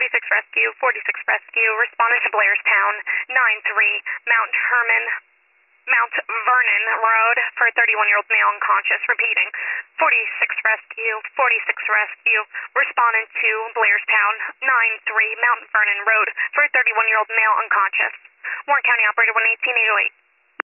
Rescue, 46 Rescue, responded to Blairstown, 9-3, Mount Vernon Road for a 31-year-old male unconscious. Repeating, 46 Rescue, responded to Blairstown, 9-3, Mount Vernon Road for a 31-year-old male unconscious. Warren County Operator 118-808.